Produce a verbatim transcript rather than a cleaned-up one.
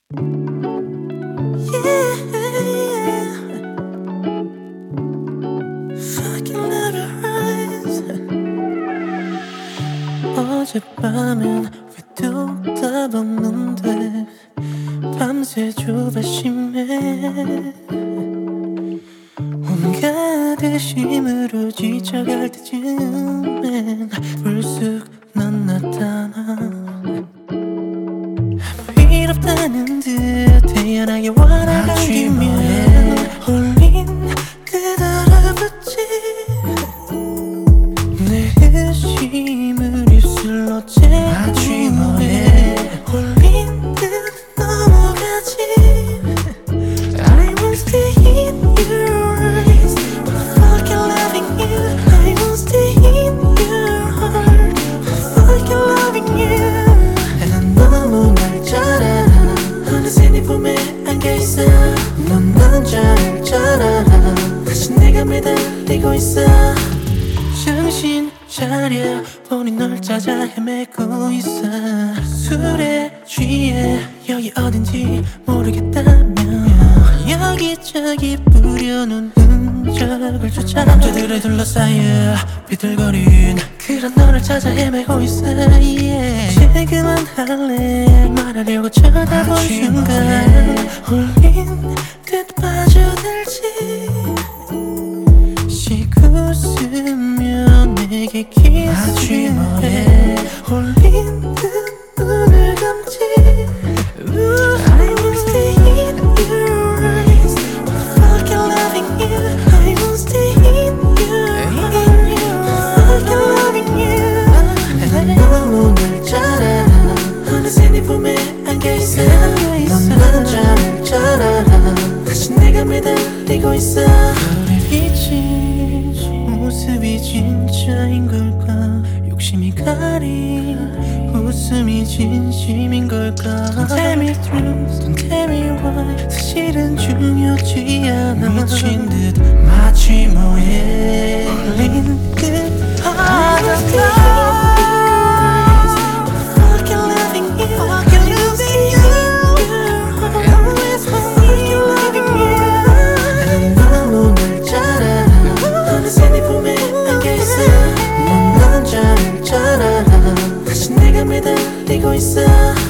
어젯밤엔 왜 또 답 없는데 밤새 조바심에 온갖 의심으로 지쳐갈 때쯤엔 불쑥 넌 나타나. 아무 일 없다는 듯 태연하게 원하기면 홀린 그대로 붙지. 내 의심을 입술로 채우네. 홀린 듯 넘어가지. I will stay in your eyes, fucking loving you. I will stay in your heart, fucking loving you. 난 너무 날 잘 알아. 어느새 네 품에 안겨있어. 넌 난 잘 잘 알아. 다시 내가 매달리고 있어. 정신 차려 보니 널 찾아 헤매고 있어. 술에 취해 여기 어딘지 모르겠다며 여기저기 뿌려놓은 흔적을 쫓아 남자들을 둘러싸여 비틀거린 그런 너를 찾아 헤매고 있어. yeah. 지금은 할래 말하려고 쳐다본 순간 홀린 듯 빠져들지. 웃으며 내게 키스해. 홀린 듯 눈을 감지. I will stay in your eyes, fucking loving you. I will stay in your heart, fucking loving you. 난 너무 날 잘 알아. 어느새 네 품에 안겨있어. 넌 난 잘 잘 알아. 다시 내가 매달리고 있어. 우리 빛이 모습이 진짜인 걸까? 욕심이 가린 웃음이 진심인 걸까? Don't tell me truth, don't tell me why. 사실은 중요치 않아. 미친 듯 마치 뭐해 홀린 듯 하잖아. 매달리고 있어.